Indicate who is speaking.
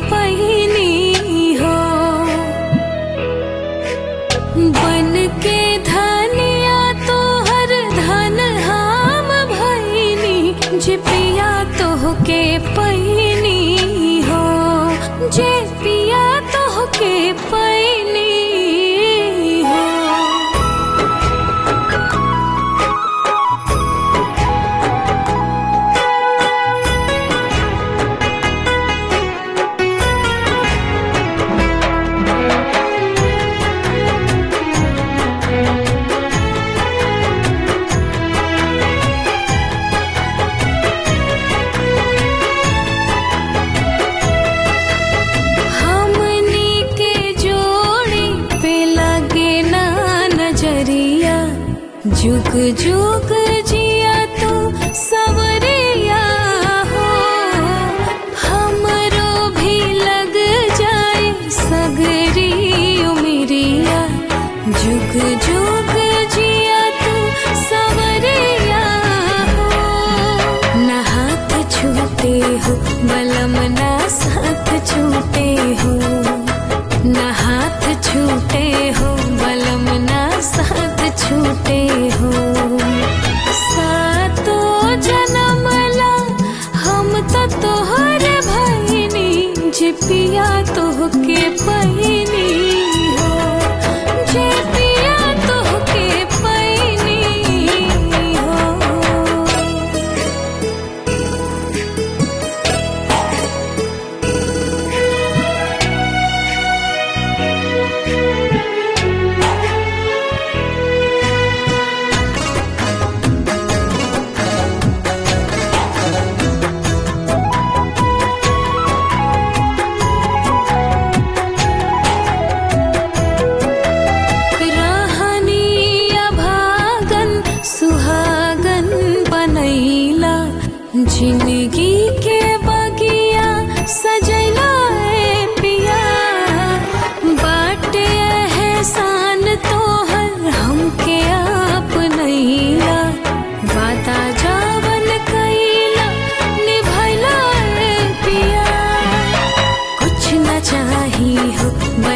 Speaker 1: पहिनी हो। बन के धनिया तो हर धन हम भैनी, जे पिया तोहके पहिनी हो, जे पिया तोहके पहिनी हो। जुग जुग जिया तू सवरिया हो, हमरो भी लग जाए सगरी उमरिया। जुग जुग जिया तू सवरिया हो, ना हाथ छूटे हो बलम ना साथ छूटे हो, ना हाथ छूटे हो बलम ना साथ छूटे हो। सातो जन्म ला हम तो तोहर भैनी, जे पिया तोहके पहिनी हो, जे पिया तोहके पहिनी हो। जिंदगी के बगिया सजैला ए पिया, बाटे एहसान तोहर हमके अपनैला। वादा जावन कैला निभैला ए पिया, कुछ न चाही हो